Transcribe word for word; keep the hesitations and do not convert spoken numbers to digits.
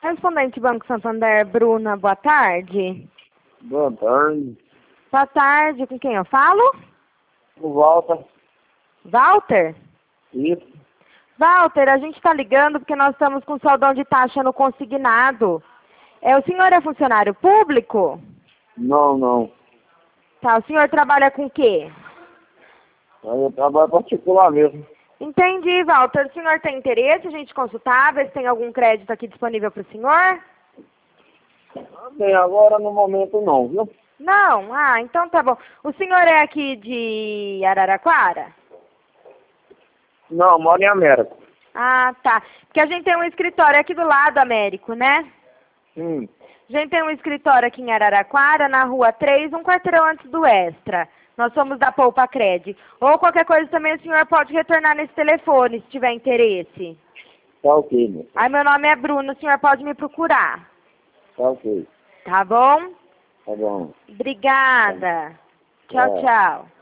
Correspondente Banco Santander, Bruna, boa tarde. Boa tarde. Boa tarde, com quem eu falo? O Walter. Walter? Isso. Walter, a gente está ligando porque nós estamos com saudão de taxa no consignado. É, o senhor é funcionário público? Não, não. Tá, o senhor trabalha com o quê? Eu trabalho particular mesmo. Entendi, Walter. O senhor tem interesse? A gente consultar, ver se tem algum crédito aqui disponível para o senhor? Bem, agora no momento não, viu? Não? Ah, então tá bom. O senhor é aqui de Araraquara? Não, moro em América. Ah, tá. Porque a gente tem um escritório aqui do lado, Américo, né? Hum. A gente tem um escritório aqui em Araraquara, na rua três, um quarteirão antes do Extra. Nós somos da Poupa Cred. Ou qualquer coisa também o senhor pode retornar nesse telefone, se tiver interesse. Tá ok, meu. Aí meu nome é Bruno, o senhor pode me procurar. Tá ok. Tá bom? Tá bom. Obrigada. Tchau, É. tchau.